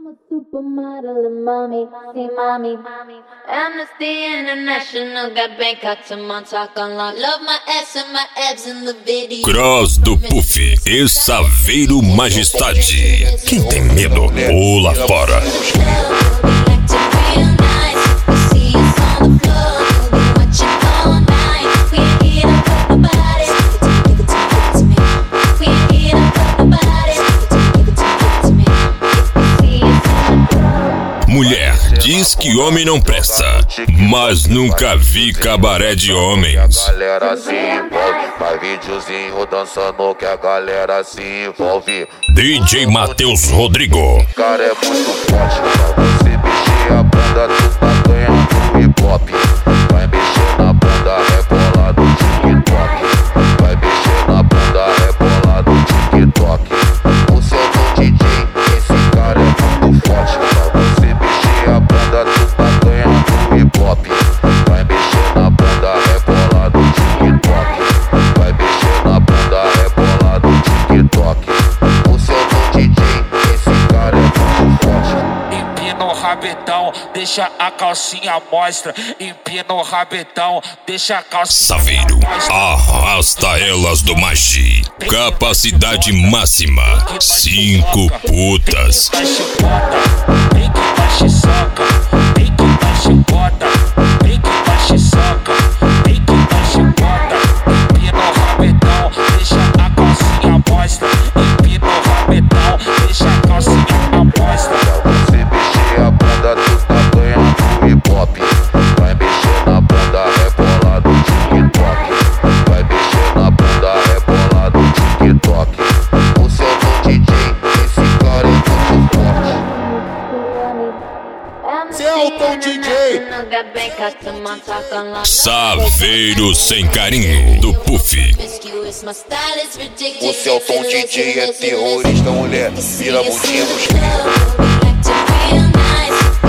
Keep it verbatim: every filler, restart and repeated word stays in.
I'm a supermodel and mommy, see mommy. Amnesty International got Bangkok to Montauk unlocked. Love my ass and my abs in the video. Cross do Puff e Saveiro Majestade. Quem tem medo, pula fora. Mulher diz que homem não presta, mas nunca vi cabaré de homens. A galera se envolve, faz videozinho dançando que a galera se envolve. D J Matheus Rodrigo. Cara é muito forte, pra você mexer a bunda, tu tá ganhando hip hop. Vai mexer na bunda, rebola do TikTok. Vai mexer na bunda, rebola do TikTok. O seu do D J, esse cara é muito forte, pra você mexer a bunda, tu tá ganhando hip hop. Vai mexer na bunda, rebola do TikTok. Vai mexer na bunda, rebola do TikTok. O seu do D J, esse cara é muito forte. Empina o rabetão, deixa a calcinha mostra. Empina o rabetão, deixa a calcinha Saveiro, arrasta elas do Magi. Capacidade máxima, cinco putas. Vem que baixe soca, vem que baixe bota. Vem que baixe soca, vem que baixe bota. Empina o rabetão, deixa a calcinha mostra. Empina o rabetão, deixa a calcinha mostra. Pra você mexer a bunda, tu tá ganhando hip hop. Vai mexer na bunda, rebola do TikTok. Vai mexer na bunda, rebola do TikTok. O seu do D J, esse cara é muito forte. Seu D J. Saveiro sem carinho do Puff. O seu tom D J é terrorista, mulher. Vira bundinha pros